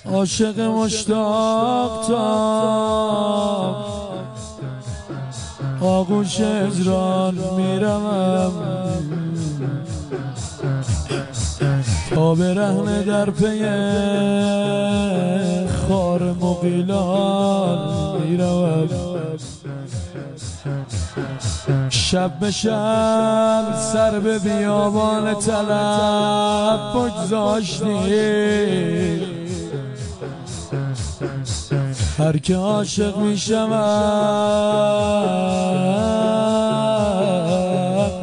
عاشق مشتاق تا آغوش هجران میروم، تا برهنه در پی خار مغیلان میروم. شب به شب سر به بیابان طلب بگذاشتی، هر که عاشق می شود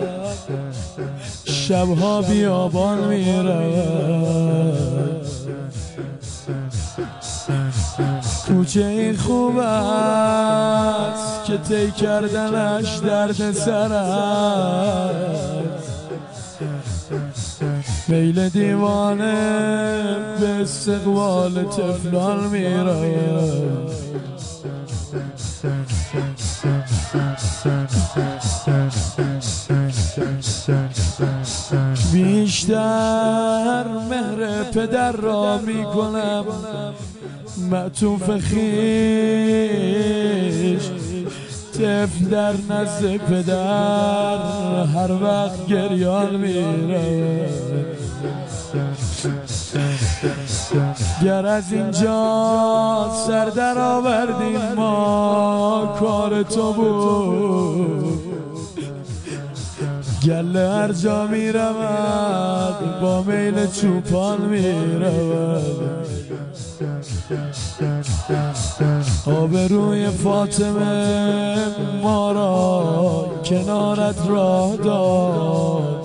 شبها بیابان می رود. کوچه این خوب است که طی کردنش درد سر است، میل دیوانه به استقبال طفلان می رود. بیشتر مهر پدر را می کنم معطوف خویش، طفل در نزد پدر هر وقت گریان میره. گر از اینجا سر در آوردیم ما کار تو بود، گله هر جا می رود با میل چوپان می رود. آبروی فاطمه ما را کنارت راه داد،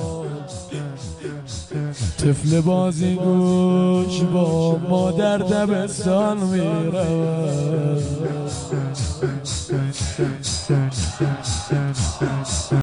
طفل بازی گوش با مادر دبستان می رود.